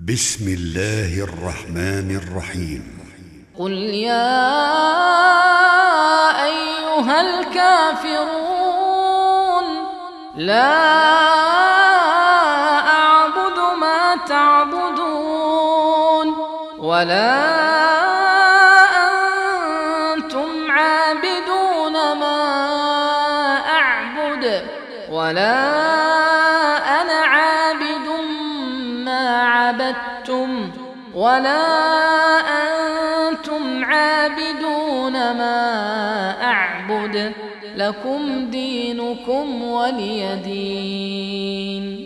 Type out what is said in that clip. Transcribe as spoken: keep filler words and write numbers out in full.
بسم الله الرحمن الرحيم قل يا أيها الكافرون لا أعبد ما تعبدون ولا أنتم عابدون ما أعبد ولا أنا عابد ما عبدتم ولا أنتم عابدون ما أعبد لكم دينكم ولي دين.